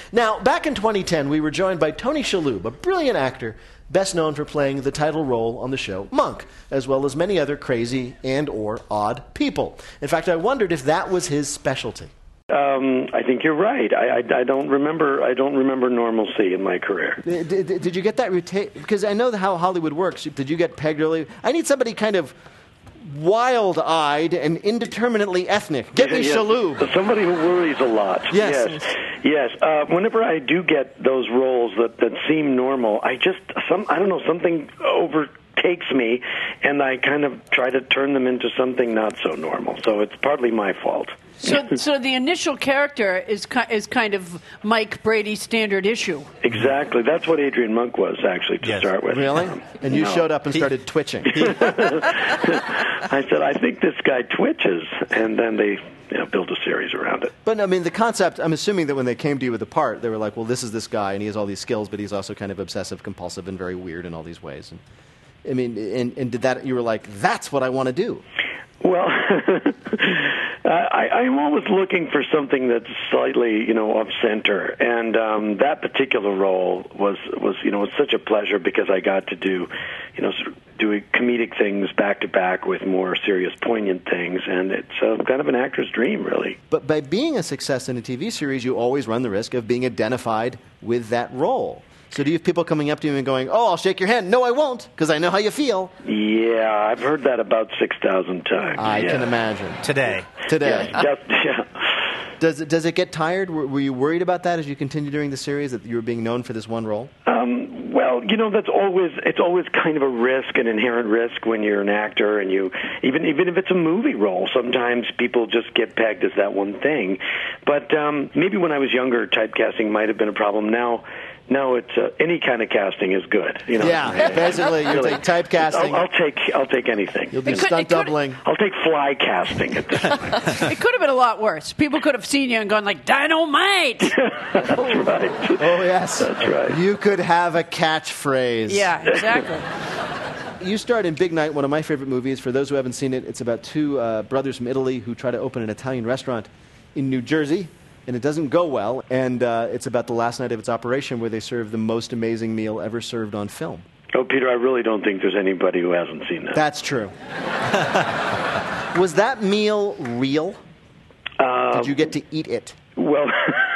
Now, back in 2010, we were joined by Tony Shalhoub, a brilliant actor, best known for playing the title role on the show Monk, as well as many other crazy and or odd people. In fact, I wondered if that was his specialty. I think you're right. I don't remember normalcy in my career. Did you get that? Because I know how Hollywood works. Did you get pegged early? I need somebody kind of wild-eyed and indeterminately ethnic. Get me Shalhoub. Somebody who worries a lot. Yes. Whenever I do get those roles that seem normal, I don't know, something overtakes me, and I kind of try to turn them into something not so normal. So it's partly my fault. So the initial character is kind of Mike Brady's standard issue. Exactly. That's what Adrian Monk was, actually, to start with. Really? And you showed up and started twitching. I said, I think this guy twitches, and then they built a series around it. But, I mean, the concept, I'm assuming that when they came to you with the part, they were like, well, this is this guy, and he has all these skills, but he's also kind of obsessive, compulsive, and very weird in all these ways. And, I mean, and did that, you were like, that's what I want to do. Well, I'm always looking for something that's slightly, off center, and that particular role was such a pleasure because I got to do, sort of doing comedic things back to back with more serious, poignant things, and it's kind of an actor's dream, really. But by being a success in a TV series, you always run the risk of being identified with that role. So do you have people coming up to you and going, oh, I'll shake your hand? No, I won't, because I know how you feel. Yeah, I've heard that about 6,000 times. I can imagine. Today. Yeah. Does it get tired? Were you worried about that as you continue during the series, that you were being known for this one role? Well, it's always kind of a risk, an inherent risk when you're an actor, and even if it's a movie role, sometimes people just get pegged as that one thing. But maybe when I was younger, typecasting might have been a problem. Now it's any kind of casting is good. Yeah, basically you take typecasting. I'll take anything. You'll do stunt doubling. I'll take fly casting at this point. It could have been a lot worse. People could have seen you and gone like, Dynamite! That's right. Oh, yes. That's right. You could have a catchphrase. Yeah, exactly. You starred in Big Night, one of my favorite movies. For those who haven't seen it, it's about two brothers from Italy who try to open an Italian restaurant in New Jersey. And it doesn't go well, and it's about the last night of its operation where they serve the most amazing meal ever served on film. Oh, Peter, I really don't think there's anybody who hasn't seen that. That's true. Was that meal real? Did you get to eat it? Well,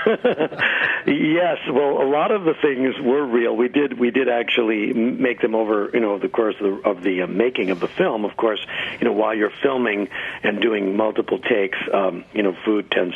yes. Well, a lot of the things were real. We did actually make them over, the course of the making of the film. Of course, while you're filming and doing multiple takes, food tends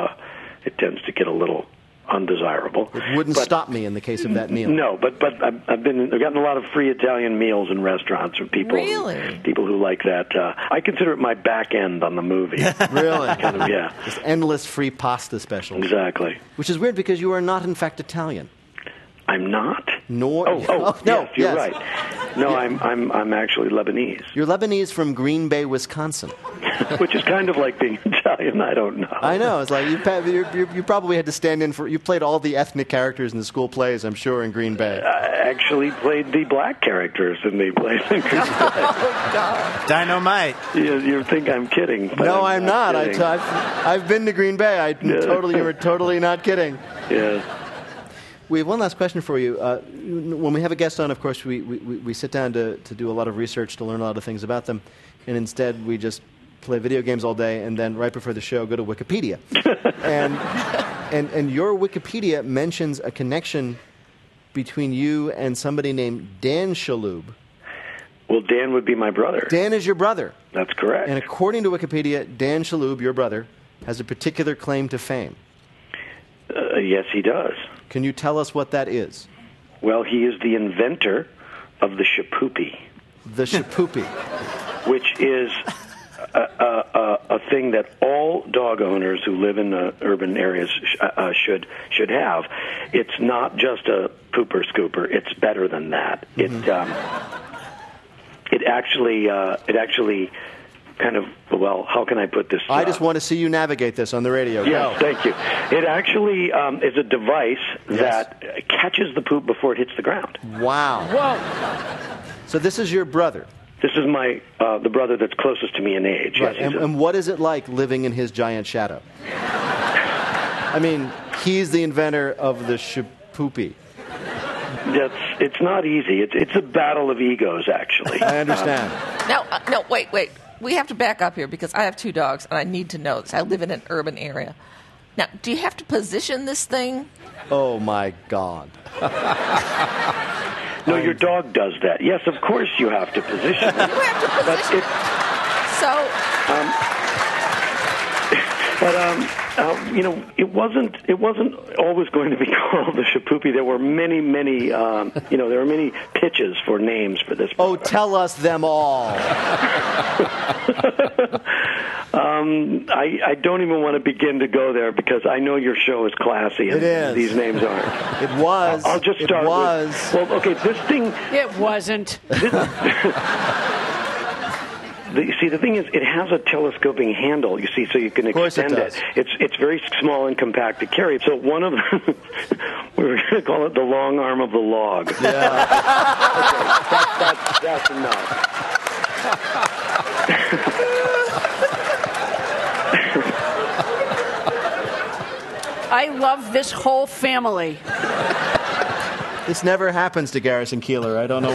to get a little undesirable. It wouldn't stop me in the case of that meal. No, but I've gotten a lot of free Italian meals in restaurants from people. Really? People who like that. I consider it my back end on the movie. Really? Yeah. Just endless free pasta specials. Exactly. Which is weird because you are not, in fact, Italian. I'm not. Nor. No, yes, you're yes. right. No, I'm actually Lebanese. You're Lebanese from Green Bay, Wisconsin. Which is kind of like being Italian. I don't know. I know. It's like you probably had to stand in for. You played all the ethnic characters in the school plays, I'm sure, in Green Bay. I actually played the black characters in the plays in Green Bay. Oh, God. Dynamite. You think I'm kidding? But No, I'm not. kidding. I've been to Green Bay. You were totally not kidding. Yes. We have one last question for you. When we have a guest on, of course, we sit down to do a lot of research to learn a lot of things about them, and instead we just play video games all day, and then right before the show go to Wikipedia. and your Wikipedia mentions a connection between you and somebody named Dan Shalhoub. Well, Dan would be my brother. Dan is your brother. That's correct. And according to Wikipedia, Dan Shalhoub, your brother, has a particular claim to fame. Yes, he does. Can you tell us what that is? Well, he is the inventor of the Shapoopy. The Shapoopy. Which is a thing that all dog owners who live in urban areas should have. It's not just a pooper scooper. It's better than that. It actually kind of, well, how can I put this? I just want to see you navigate this on the radio. Yes, Go. thank you. It actually is a device that catches the poop before it hits the ground. Wow. Whoa. So this is your brother. This is my the brother that's closest to me in age. Right. Yes, And what is it like living in his giant shadow? I mean, He's the inventor of the shapoopy. It's not easy. It's a battle of egos, actually. I understand. No, wait. We have to back up here because I have 2 dogs, and I need to know this. I live in an urban area. Now, do you have to position this thing? Oh, my God. No, your dog does that. Yes, of course you have to position it. You have to position it wasn't always going to be called the shapoopy. There were many, there were many pitches for names for this. Oh, tell us them all. I don't even want to begin to go there because I know your show is classy and it is. These names aren't. It was. I'll just start with... Well, okay, this thing... It wasn't. The thing is, it has a telescoping handle, you see, so you can extend it. It's very small and compact to carry. So one of them, we were going to call it the long arm of the log. Yeah. Okay, that's enough. I love this whole family. This never happens to Garrison Keillor. I don't know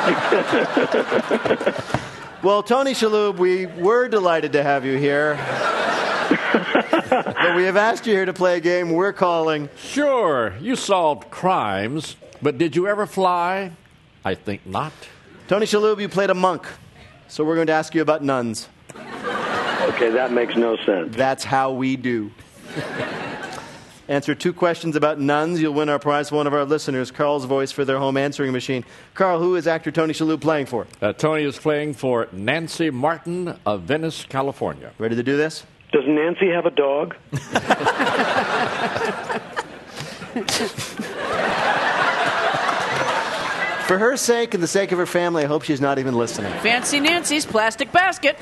why. Well, Tony Shalhoub, we were delighted to have you here. But we have asked you here to play a game we're calling... Sure, you solved crimes, but did you ever fly? I think not. Tony Shalhoub, you played a monk, so we're going to ask you about nuns. Okay, that makes no sense. That's how we do. Answer 2 questions about nuns. You'll win our prize for one of our listeners, Carl's voice for their home answering machine. Carl, who is actor Tony Shalhoub playing for? Tony is playing for Nancy Martin of Venice, California. Ready to do this? Does Nancy have a dog? For her sake and the sake of her family, I hope she's not even listening. Fancy Nancy's plastic basket.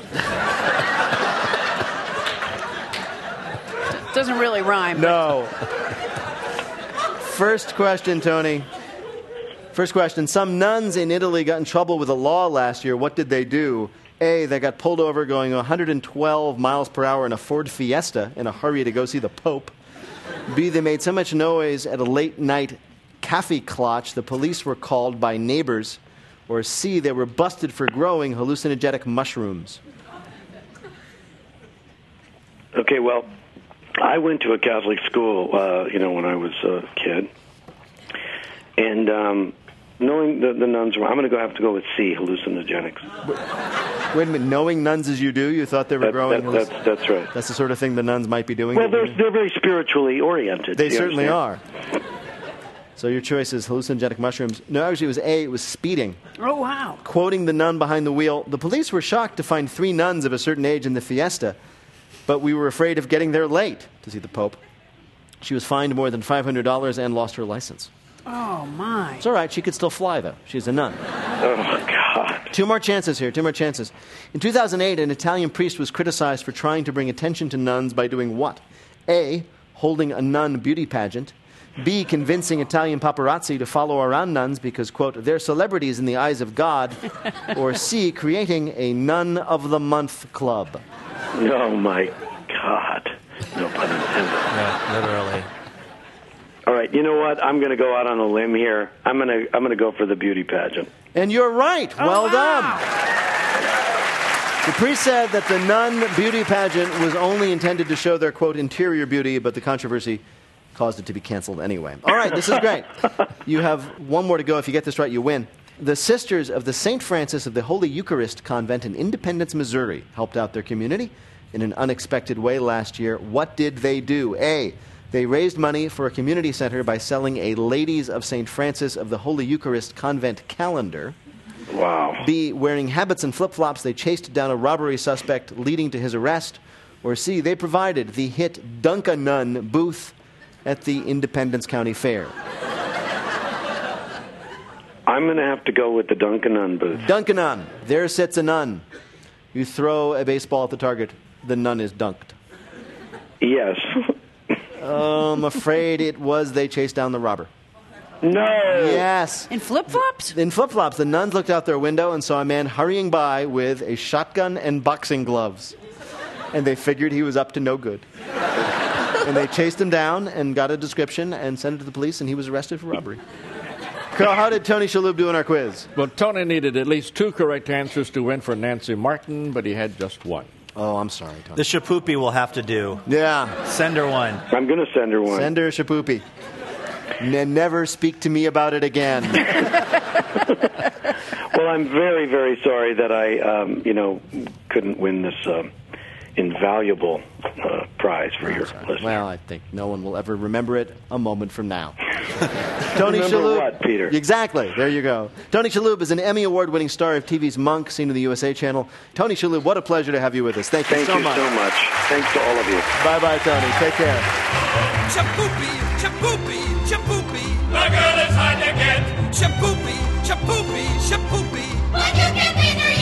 Doesn't really rhyme. No. First question, Tony. First question. Some nuns in Italy got in trouble with the law last year. What did they do? A, they got pulled over going 112 miles per hour in a Ford Fiesta in a hurry to go see the Pope. B, they made so much noise at a late-night cafe clutch the police were called by neighbors. Or C, they were busted for growing hallucinogenic mushrooms. Okay, well... I went to a Catholic school, when I was a kid, and knowing the nuns were, I'm going to have to go with C, hallucinogenics. Wait a minute, knowing nuns as you do, you thought they were growing? That's right. That's the sort of thing the nuns might be doing? Well, they're very spiritually oriented. They certainly are. So your choice is hallucinogenic mushrooms. No, actually it was A, it was speeding. Oh, wow. Quoting the nun behind the wheel, the police were shocked to find 3 nuns of a certain age in the Fiesta, but we were afraid of getting there late to see the Pope. She was fined more than $500 and lost her license. Oh, my. It's all right. She could still fly, though. She's a nun. Oh, God. 2 more chances here. 2 more chances. In 2008, an Italian priest was criticized for trying to bring attention to nuns by doing what? A, holding a nun beauty pageant. B, convincing Italian paparazzi to follow around nuns because, quote, they're celebrities in the eyes of God. Or C, creating a Nun of the Month club. Oh, my God. No pun intended. Yeah, literally. All right, you know what? I'm going to go out on a limb here. I'm going to go for the beauty pageant. And you're right. Well done. The priest said that the nun beauty pageant was only intended to show their, quote, interior beauty, but the controversy caused it to be canceled anyway. All right, this is great. You have 1 more to go. If you get this right, you win. The Sisters of the St. Francis of the Holy Eucharist Convent in Independence, Missouri, helped out their community in an unexpected way last year. What did they do? A, they raised money for a community center by selling a Ladies of St. Francis of the Holy Eucharist Convent calendar. Wow. B, wearing habits and flip-flops, they chased down a robbery suspect, leading to his arrest. Or C, they provided the hit Dunk-a-Nun booth at the Independence County Fair. I'm going to have to go with the Dunk-a-Nun booth. Dunk-a-Nun. There sits a nun. You throw a baseball at the target. The nun is dunked. Yes. I'm afraid it was they chased down the robber. No. Yes. In flip-flops? In flip-flops. The nuns looked out their window and saw a man hurrying by with a shotgun and boxing gloves. And they figured he was up to no good. And they chased him down and got a description and sent it to the police, and he was arrested for robbery. Carl, how did Tony Shalhoub do in our quiz? Well, Tony needed at least 2 correct answers to win for Nancy Martin, but he had just 1. Oh, I'm sorry, Tony. The Shapoopy will have to do. Yeah. Send her one. I'm going to send her one. Send her a Shapoopy. Never speak to me about it again. Well, I'm very, very sorry that I, couldn't win this invaluable prize for your listeners. Well, I think no one will ever remember it a moment from now. Tony Remember Shalhoub. what, Peter? Exactly. There you go. Tony Shalhoub is an Emmy Award-winning star of TV's Monk, seen on the USA Channel. Tony Shalhoub, what a pleasure to have you with us. Thank you so much. Thank you so much. Thanks to all of you. Bye-bye, Tony. Take care. Shapoopy, shapoopy, shapoopy. My girl is hard to get. Shapoopy, shapoopy, shapoopy. Would you give me